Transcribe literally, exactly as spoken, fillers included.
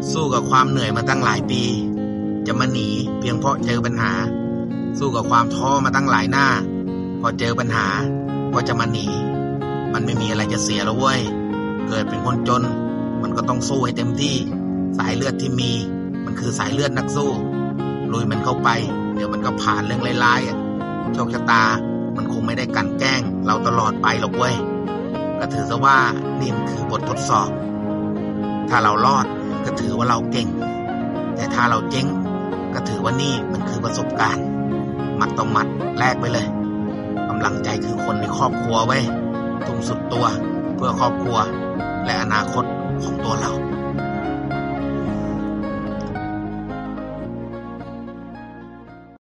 สู้กับความเหนื่อยมาตั้งหลายปีจะมาหนีเพียงเพราะเจอปัญหาสู้กับความท้อมาตั้งหลายหน้าพอเจอปัญหาก็จะมาหนีมันไม่มีอะไรจะเสียแล้วเว้ยเกิดเป็นคนจนมันก็ต้องสู้ให้เต็มที่สายเลือดที่มีมันคือสายเลือดนักสู้ลุยมันเข้าไปเดี๋ยวมันก็ผ่านเรื่องร้ายๆโชคชะตามันคงไม่ได้กลั่นแกล้งเราตลอดไปหรอกเว้ยก็ถือซะว่านี่มันคือบททดสอบถ้าเรารอดก็ถือว่าเราเก่งแต่ถ้าเราเจ๊งก็ถือว่านี่มันคือประสบการณ์หมัดต่อหมัดแลกไปเลยกำลังใจคือคนในครอบครัวเว้ยทุ่มสุดตัวเพื่อครอบครัวและอนาคตของตัวเรา